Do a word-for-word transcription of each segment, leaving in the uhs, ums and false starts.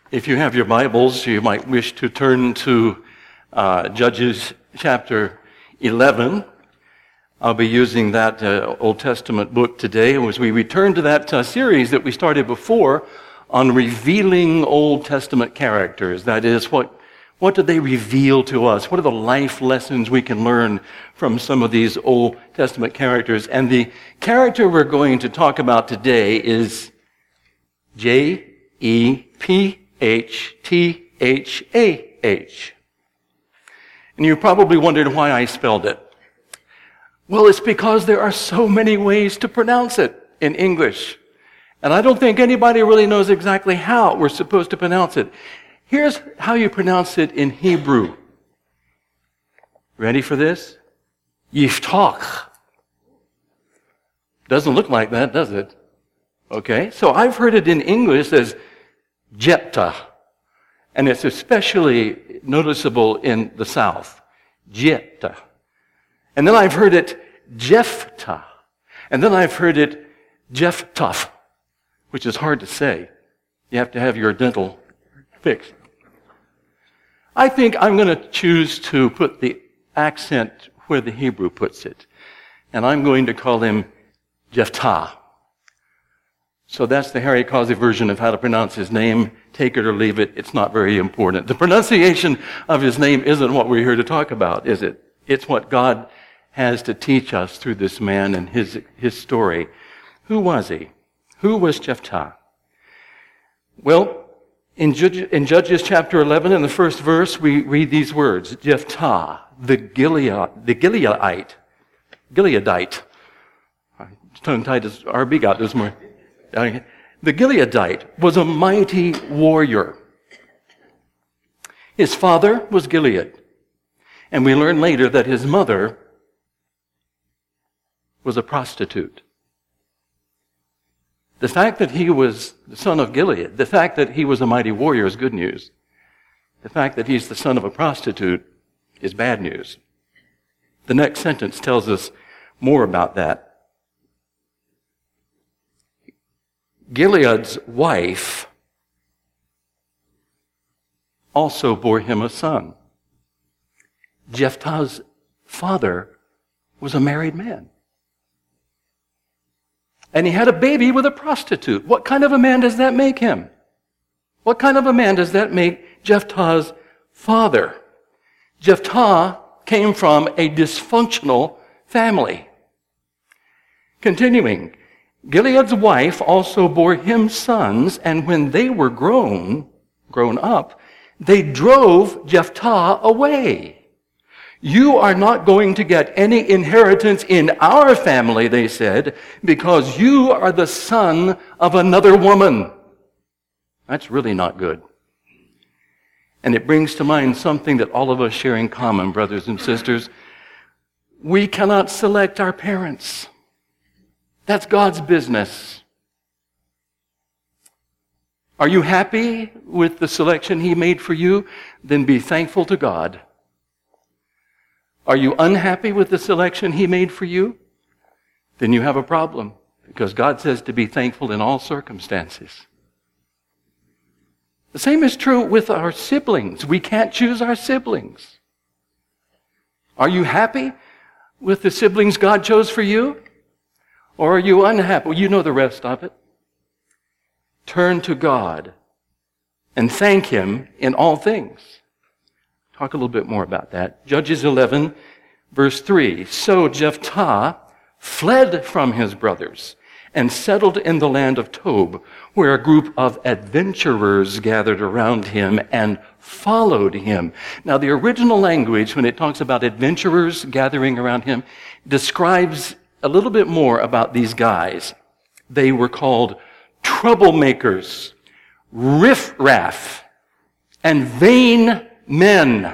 If you have your Bibles, you might wish to turn to uh, Judges chapter eleven. I'll be using that uh, Old Testament book today as we return to that uh, series that we started before on revealing Old Testament characters. That is, what, what do they reveal to us? What are the life lessons we can learn from some of these Old Testament characters? And the character we're going to talk about today is J E P H T H A H. And you probably wondered why I spelled it. Well, it's because there are so many ways to pronounce it in English. And I don't think anybody really knows exactly how we're supposed to pronounce it. Here's how you pronounce it in Hebrew. Ready for this? Yiftach. Doesn't look like that, does it? Okay, so I've heard it in English as Jephthah, and it's especially noticeable in the South. Jephthah. And then I've heard it Jephthah. And then I've heard it Jephthah, which is hard to say. You have to have your dental fixed. I think I'm going to choose to put the accent where the Hebrew puts it. And I'm going to call him Jephthah. So that's the Harry Causey version of how to pronounce his name. Take it or leave it. It's not very important. The pronunciation of his name isn't what we're here to talk about, is it? It's what God has to teach us through this man and his, his story. Who was he? Who was Jephthah? Well, in, Judge, in Judges chapter eleven, in the first verse, we read these words. Jephthah, the Gilead, the Gileadite, Gileadite. Tongue-tied as R B got this morning. The Gileadite was a mighty warrior. His father was Gilead. And we learn later that his mother was a prostitute. The fact that he was the son of Gilead, the fact that he was a mighty warrior is good news. The fact that he's the son of a prostitute is bad news. The next sentence tells us more about that. Gilead's wife also bore him a son. Jephthah's father was a married man. And he had a baby with a prostitute. What kind of a man does that make him? What kind of a man does that make Jephthah's father? Jephthah came from a dysfunctional family. Continuing. Gilead's wife also bore him sons, and when they were grown, grown up, they drove Jephthah away. You are not going to get any inheritance in our family, they said, because you are the son of another woman. That's really not good. And it brings to mind something that all of us share in common, brothers and sisters. We cannot select our parents. That's God's business. Are you happy with the selection He made for you? Then be thankful to God. Are you unhappy with the selection He made for you? Then you have a problem, because God says to be thankful in all circumstances. The same is true with our siblings. We can't choose our siblings. Are you happy with the siblings God chose for you? Or are you unhappy? Well, you know the rest of it. Turn to God and thank Him in all things. Talk a little bit more about that. Judges eleven, verse three. So Jephthah fled from his brothers and settled in the land of Tob, where a group of adventurers gathered around him and followed him. Now, the original language, when it talks about adventurers gathering around him, describes a little bit more about these guys. They were called troublemakers, riffraff, and vain men.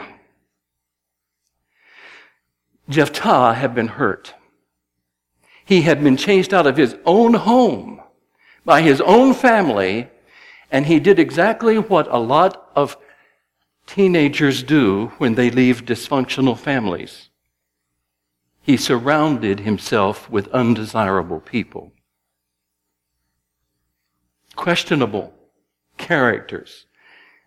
Jephthah had been hurt. He had been chased out of his own home by his own family, and he did exactly what a lot of teenagers do when they leave dysfunctional families. He surrounded himself with undesirable people. Questionable characters.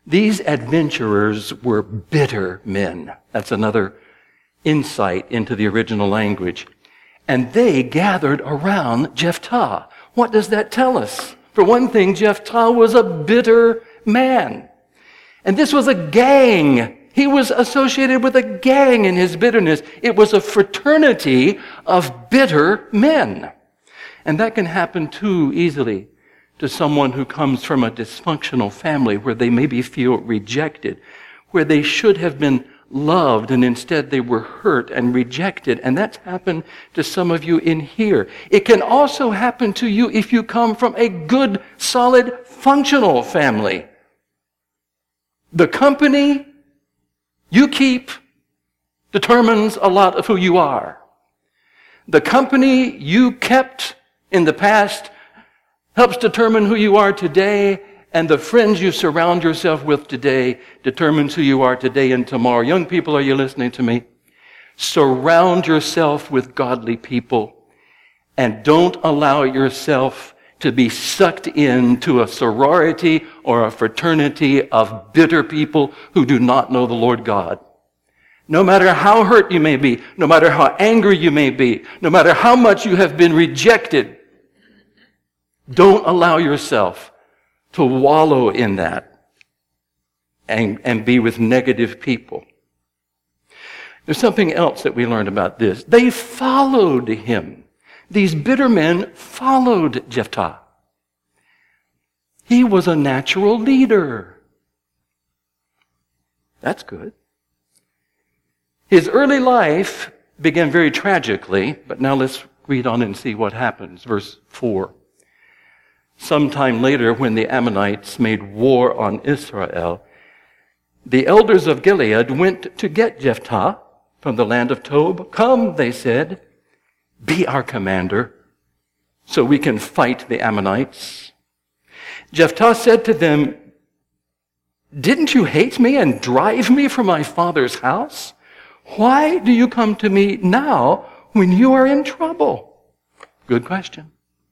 These adventurers were bitter men. That's another insight into the original language. And they gathered around Jephthah. What does that tell us? For one thing, Jephthah was a bitter man. And this was a gang. He was associated with a gang in his bitterness. It was a fraternity of bitter men. And that can happen too easily to someone who comes from a dysfunctional family where they maybe feel rejected, where they should have been loved and instead they were hurt and rejected. And that's happened to some of you in here. It can also happen to you if you come from a good, solid, functional family. The company you keep determines a lot of who you are. The company you kept in the past helps determine who you are today, and the friends you surround yourself with today determines who you are today and tomorrow. Young people, are you listening to me? Surround yourself with godly people, and don't allow yourself to be sucked into a sorority or a fraternity of bitter people who do not know the Lord God. No matter how hurt you may be, no matter how angry you may be, no matter how much you have been rejected, don't allow yourself to wallow in that and, and be with negative people. There's something else that we learned about this. They followed him. These bitter men followed Jephthah. He was a natural leader. That's good. His early life began very tragically, but now let's read on and see what happens. Verse four. Sometime later, when the Ammonites made war on Israel, the elders of Gilead went to get Jephthah from the land of Tob. Come, they said, be our commander, so we can fight the Ammonites. Jephthah said to them, didn't you hate me and drive me from my father's house? Why do you come to me now when you are in trouble? Good question.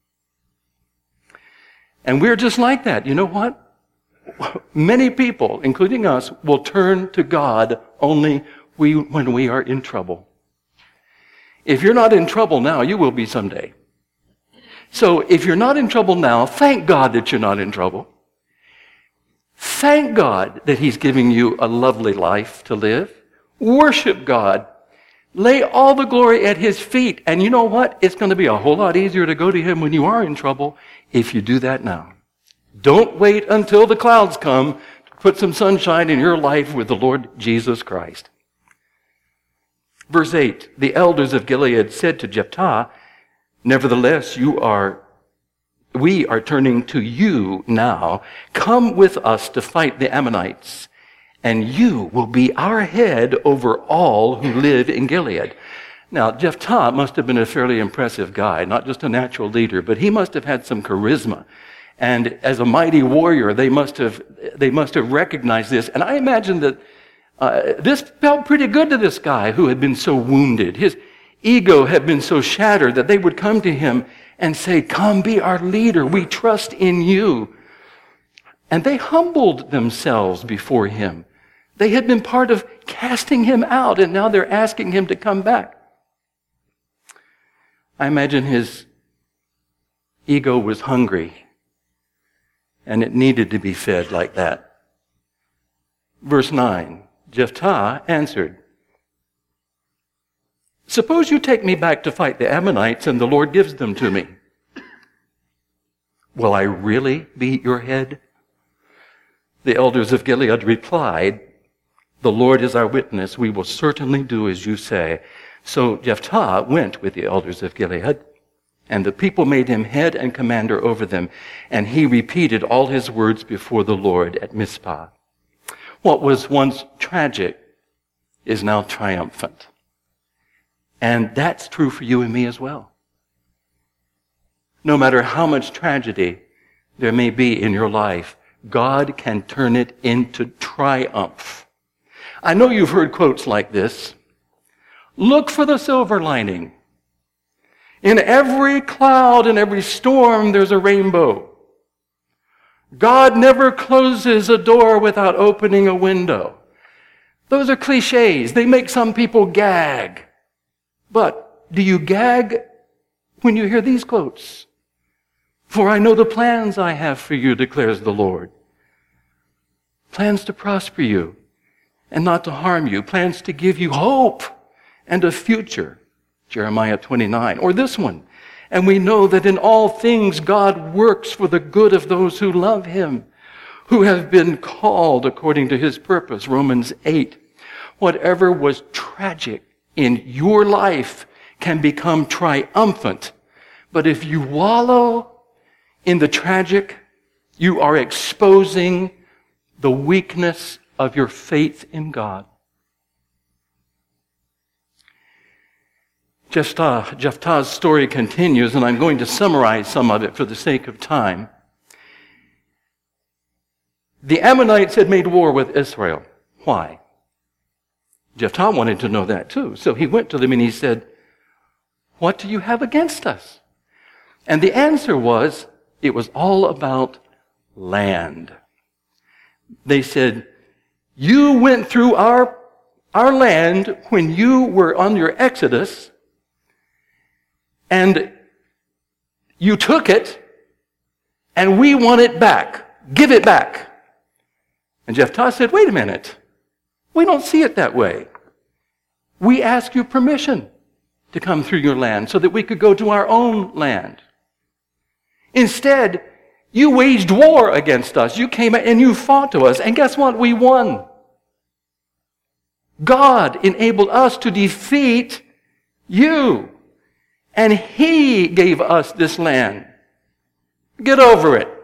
And we're just like that. You know what? Many people, including us, will turn to God only we, when we are in trouble. If you're not in trouble now, you will be someday. So if you're not in trouble now, thank God that you're not in trouble. Thank God that He's giving you a lovely life to live. Worship God. Lay all the glory at His feet. And you know what? It's going to be a whole lot easier to go to Him when you are in trouble if you do that now. Don't wait until the clouds come to put some sunshine in your life with the Lord Jesus Christ. Verse eight, the elders of Gilead said to Jephthah, nevertheless, you are, we are turning to you now. Come with us to fight the Ammonites, and you will be our head over all who live in Gilead. Now, Jephthah must have been a fairly impressive guy, not just a natural leader, but he must have had some charisma. And as a mighty warrior, they must have, they must have recognized this. And I imagine that uh, this felt pretty good to this guy who had been so wounded. His ego had been so shattered that they would come to him and say, come, be our leader. We trust in you. And they humbled themselves before him. They had been part of casting him out, and now they're asking him to come back. I imagine his ego was hungry, and it needed to be fed like that. Verse nine, Jephthah answered, suppose you take me back to fight the Ammonites, and the Lord gives them to me. Will I really be your head? The elders of Gilead replied, the Lord is our witness. We will certainly do as you say. So Jephthah went with the elders of Gilead, and the people made him head and commander over them, and he repeated all his words before the Lord at Mizpah. What was once tragic is now triumphant. And that's true for you and me as well. No matter how much tragedy there may be in your life, God can turn it into triumph. I know you've heard quotes like this. Look for the silver lining. In every cloud and every storm, there's a rainbow. God never closes a door without opening a window. Those are cliches. They make some people gag. But do you gag when you hear these quotes? For I know the plans I have for you, declares the Lord. Plans to prosper you and not to harm you. Plans to give you hope and a future. Jeremiah twenty-nine. Or this one. And we know that in all things God works for the good of those who love him, who have been called according to his purpose. Romans eight. Whatever was tragic in your life can become triumphant. But if you wallow in the tragic, you are exposing the weakness of your faith in God. Jephthah, Jephthah's story continues, and I'm going to summarize some of it for the sake of time. The Ammonites had made war with Israel. Why? Jephthah wanted to know that too. So he went to them and he said, what do you have against us? And the answer was, it was all about land. They said, you went through our, our land when you were on your exodus, and you took it, and we want it back. Give it back. And Jephthah said, wait a minute. We don't see it that way. We ask you permission to come through your land so that we could go to our own land. Instead, you waged war against us. You came and you fought to us. And guess what? We won. God enabled us to defeat you. And he gave us this land. Get over it.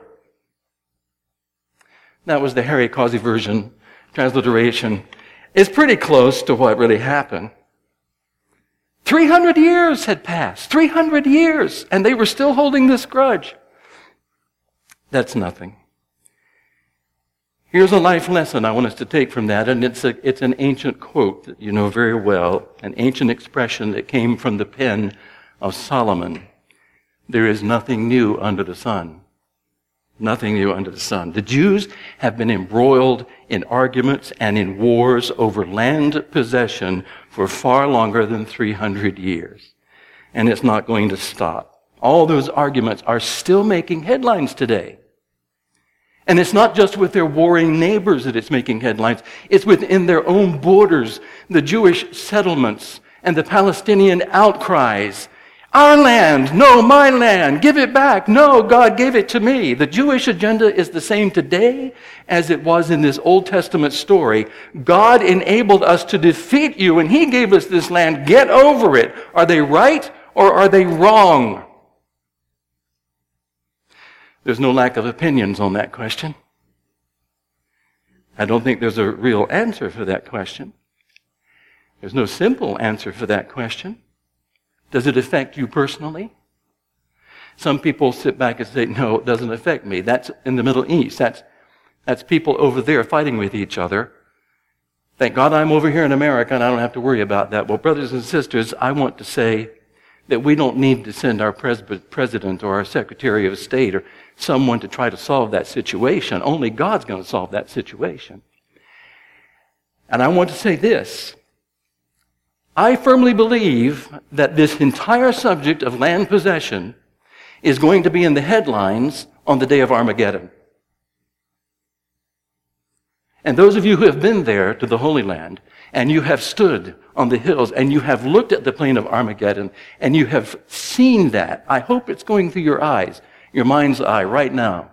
That was the Harry Causey version, transliteration. It's pretty close to what really happened. three hundred years had passed. three hundred years. And they were still holding this grudge. That's nothing. Here's a life lesson I want us to take from that, and it's, a, it's an ancient quote that you know very well, an ancient expression that came from the pen of Solomon. There is nothing new under the sun. Nothing new under the sun. The Jews have been embroiled in arguments and in wars over land possession for far longer than three hundred years. And it's not going to stop. All those arguments are still making headlines today. And it's not just with their warring neighbors that it's making headlines. It's within their own borders, the Jewish settlements and the Palestinian outcries. Our land, no, my land, give it back. No, God gave it to me. The Jewish agenda is the same today as it was in this Old Testament story. God enabled us to defeat you and he gave us this land. Get over it. Are they right or are they wrong? There's no lack of opinions on that question. I don't think there's a real answer for that question. There's no simple answer for that question. Does it affect you personally? Some people sit back and say, no, it doesn't affect me. That's in the Middle East. That's, that's people over there fighting with each other. Thank God I'm over here in America and I don't have to worry about that. Well, brothers and sisters, I want to say that we don't need to send our pres- president or our secretary of state or someone to try to solve that situation. Only God's going to solve that situation. And I want to say this. I firmly believe that this entire subject of land possession is going to be in the headlines on the day of Armageddon. And those of you who have been there to the Holy Land, and you have stood on the hills, and you have looked at the plain of Armageddon, and you have seen that, I hope it's going through your eyes, your mind's eye right now.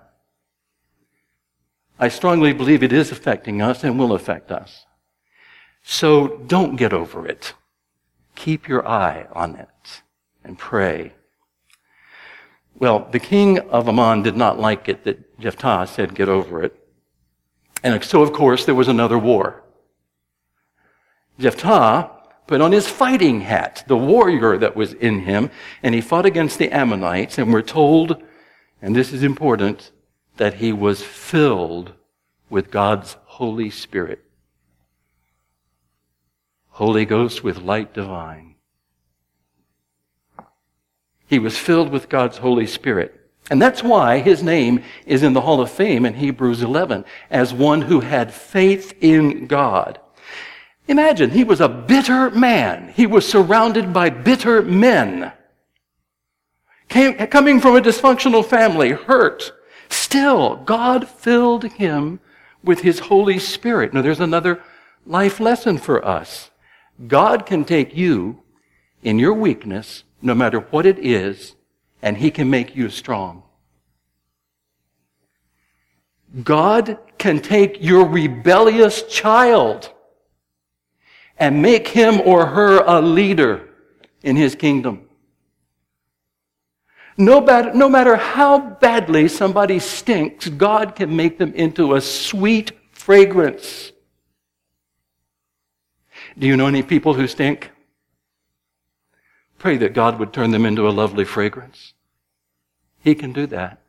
I strongly believe it is affecting us and will affect us. So don't get over it. Keep your eye on it and pray. Well, the king of Ammon did not like it that Jephthah said, get over it. And so, of course, there was another war. Jephthah put on his fighting hat, the warrior that was in him, and he fought against the Ammonites, and we're told, and this is important, that he was filled with God's Holy Spirit. Holy Ghost with light divine. He was filled with God's Holy Spirit. And that's why his name is in the Hall of Fame in Hebrews eleven, as one who had faith in God. Imagine, he was a bitter man. He was surrounded by bitter men. Came, coming from a dysfunctional family, hurt. Still, God filled him with his Holy Spirit. Now, there's another life lesson for us. God can take you in your weakness, no matter what it is, and he can make you strong. God can take your rebellious child and make him or her a leader in his kingdom. No, bad, no matter how badly somebody stinks, God can make them into a sweet fragrance. Do you know any people who stink? Pray that God would turn them into a lovely fragrance. He can do that.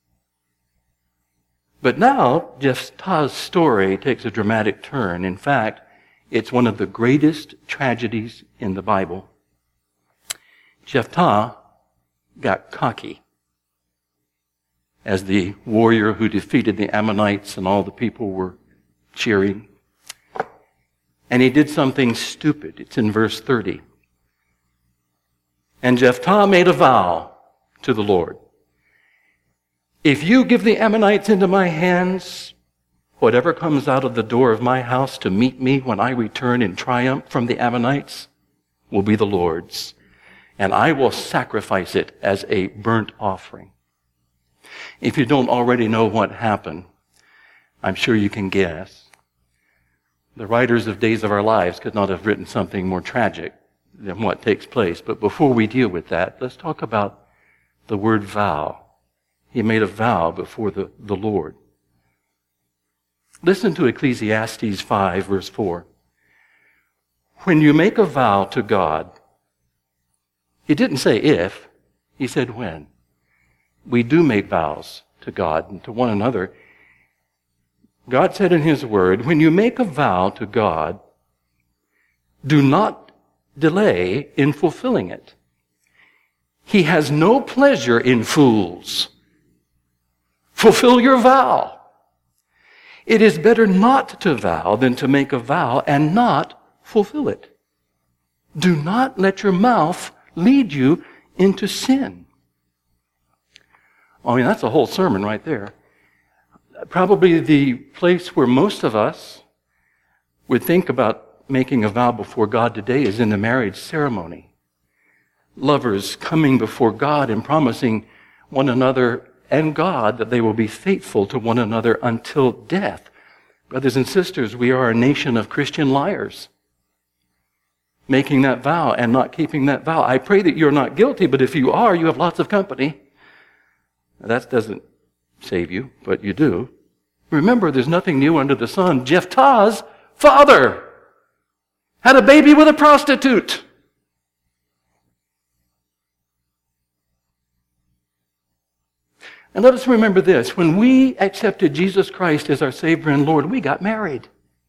But now, Jephthah's story takes a dramatic turn. In fact, it's one of the greatest tragedies in the Bible. Jephthah got cocky as the warrior who defeated the Ammonites and all the people were cheering. And he did something stupid. It's in verse thirty. And Jephthah made a vow to the Lord. If you give the Ammonites into my hands, whatever comes out of the door of my house to meet me when I return in triumph from the Ammonites will be the Lord's, and I will sacrifice it as a burnt offering. If you don't already know what happened, I'm sure you can guess. The writers of Days of Our Lives could not have written something more tragic than what takes place. But before we deal with that, let's talk about the word vow. He made a vow before the, the Lord. Listen to Ecclesiastes five, verse four. When you make a vow to God, he didn't say if, he said when. We do make vows to God and to one another. God said in his word, when you make a vow to God, do not delay in fulfilling it. He has no pleasure in fools. Fulfill your vow. It is better not to vow than to make a vow and not fulfill it. Do not let your mouth lead you into sin. I mean, that's a whole sermon right there. Probably the place where most of us would think about making a vow before God today is in the marriage ceremony. Lovers coming before God and promising one another and God that they will be faithful to one another until death. Brothers and sisters, we are a nation of Christian liars. Making that vow and not keeping that vow. I pray that you're not guilty, but if you are, you have lots of company. That doesn't save you, but you do. Remember, there's nothing new under the sun. Jephthah's father had a baby with a prostitute. And let us remember this. When we accepted Jesus Christ as our Savior and Lord, we got married.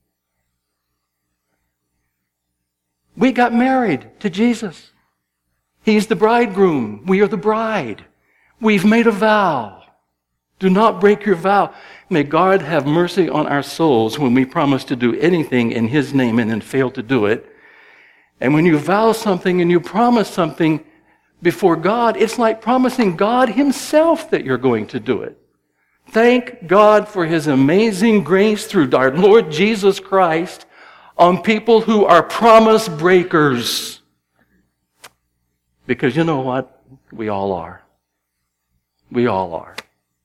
We got married to Jesus. He's the bridegroom. We are the bride. We've made a vow. Do not break your vow. May God have mercy on our souls when we promise to do anything in His name and then fail to do it. And when you vow something and you promise something before God, it's like promising God Himself that you're going to do it. Thank God for His amazing grace through our Lord Jesus Christ on people who are promise breakers. Because you know what? We all are. We all are.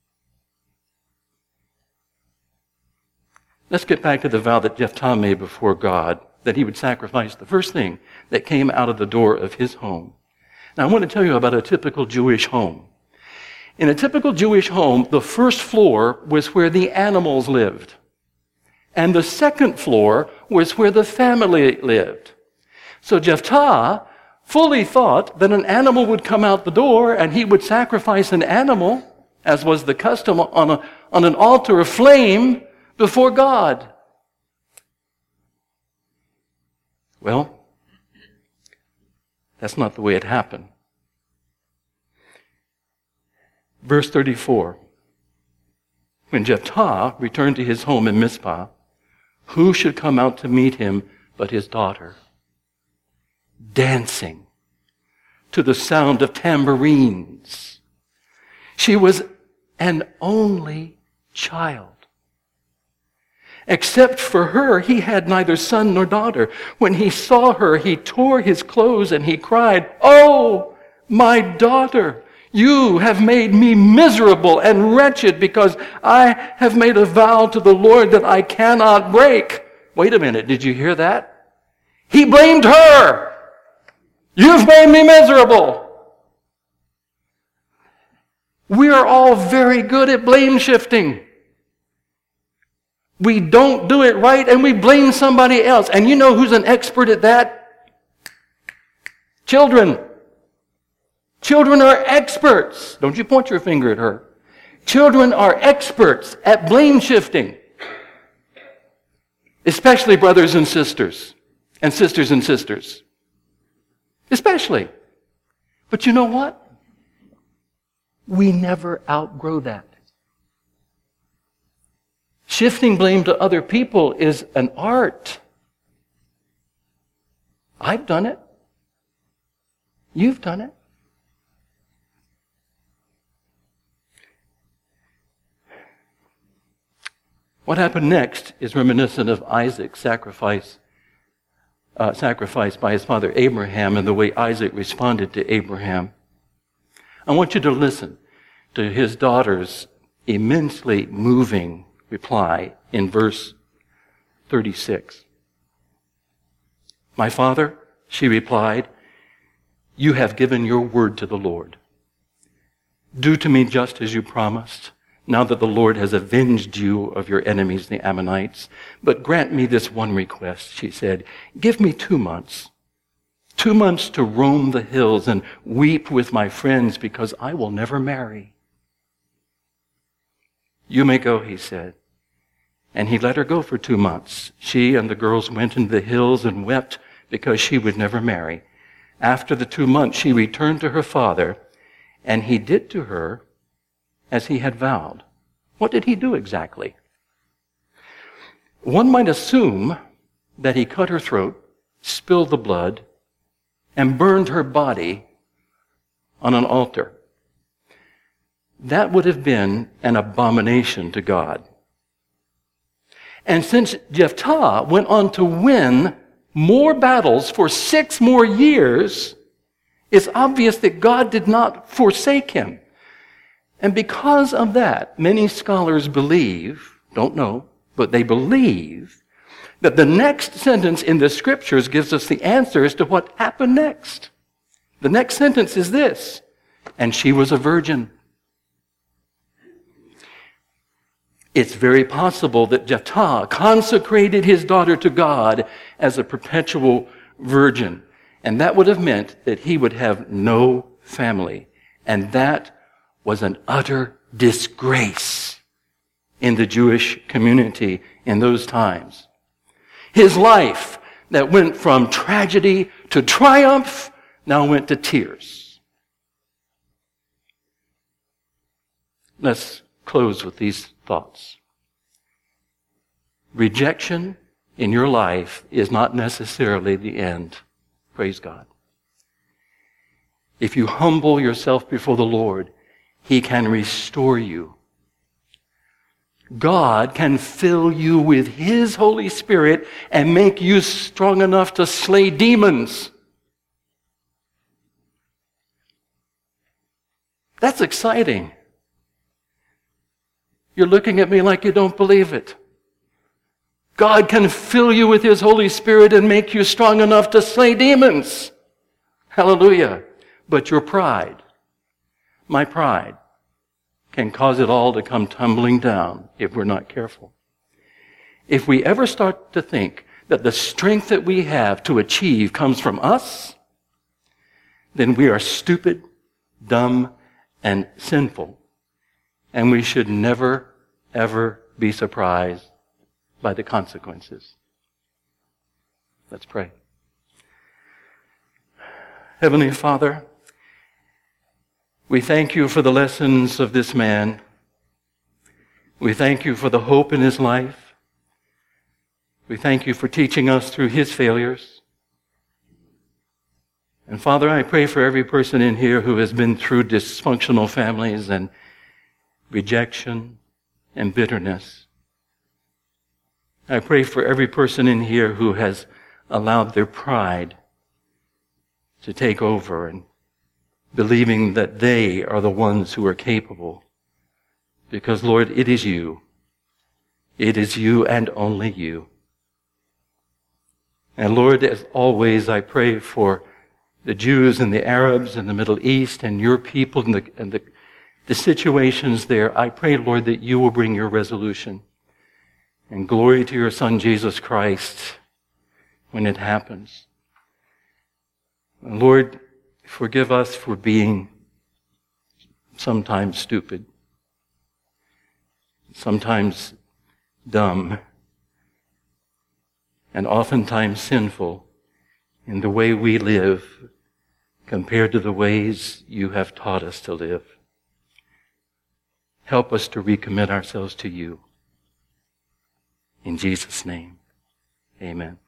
Let's get back to the vow that Jephthah made before God, that he would sacrifice the first thing that came out of the door of his home. Now, I want to tell you about a typical Jewish home. In a typical Jewish home, the first floor was where the animals lived. And the second floor was where the family lived. So Jephthah fully thought that an animal would come out the door and he would sacrifice an animal, as was the custom, on, a, on an altar of flame before God. Well, that's not the way it happened. Verse thirty-four. When Jephthah returned to his home in Mizpah, who should come out to meet him but his daughter, dancing to the sound of tambourines. She was an only child. Except for her, he had neither son nor daughter. When he saw her, he tore his clothes and he cried, "Oh, my daughter, you have made me miserable and wretched because I have made a vow to the Lord that I cannot break." Wait a minute, did you hear that? He blamed her. You've made me miserable. We are all very good at blame shifting. We don't do it right and we blame somebody else. And you know who's an expert at that? Children. Children are experts. Don't you point your finger at her. Children are experts at blame shifting. Especially brothers and sisters. And sisters and sisters. Especially. But you know what? We never outgrow that. Shifting blame to other people is an art. I've done it. You've done it. What happened next is reminiscent of Isaac's sacrifice, uh, sacrifice by his father Abraham and the way Isaac responded to Abraham. I want you to listen to his daughter's immensely moving reply in verse thirty-six. "My father," she replied, "you have given your word to the Lord. Do to me just as you promised, now that the Lord has avenged you of your enemies, the Ammonites. But grant me this one request," she said. "Give me two months. Two months to roam the hills and weep with my friends because I will never marry." "You may go," he said. And he let her go for two months. She and the girls went into the hills and wept because she would never marry. After the two months, she returned to her father, and he did to her as he had vowed. What did he do exactly? One might assume that he cut her throat, spilled the blood, and burned her body on an altar. That would have been an abomination to God. And since Jephthah went on to win more battles for six more years, it's obvious that God did not forsake him. And because of that, many scholars believe, don't know, but they believe that the next sentence in the scriptures gives us the answer as to what happened next. The next sentence is this: "And she was a virgin." It's very possible that Jephthah consecrated his daughter to God as a perpetual virgin. And that would have meant that he would have no family. And that was an utter disgrace in the Jewish community in those times. His life that went from tragedy to triumph now went to tears. Let's close with these thoughts. Rejection in your life is not necessarily the end. Praise God. If you humble yourself before the Lord, He can restore you. God can fill you with His Holy Spirit and make you strong enough to slay demons. That's exciting. You're looking at me like you don't believe it. God can fill you with His Holy Spirit and make you strong enough to slay demons. Hallelujah. But your pride, my pride, can cause it all to come tumbling down if we're not careful. If we ever start to think that the strength that we have to achieve comes from us, then we are stupid, dumb, and sinful. And we should never, ever be surprised by the consequences. Let's pray. Heavenly Father, We thank you for the lessons of this man. We thank you for the hope in his life. We thank you for teaching us through his failures. And Father, I pray for every person in here who has been through dysfunctional families and rejection and bitterness. I pray for every person in here who has allowed their pride to take over and believing that they are the ones who are capable. Because, Lord, it is you. It is you and only you. And Lord, as always, I pray for the Jews and the Arabs and the Middle East and your people and the, and the, the situations there. I pray, Lord, that you will bring your resolution. And glory to your Son, Jesus Christ, when it happens. And Lord, forgive us for being sometimes stupid, sometimes dumb, and oftentimes sinful in the way we live compared to the ways you have taught us to live. Help us to recommit ourselves to you. In Jesus' name, amen.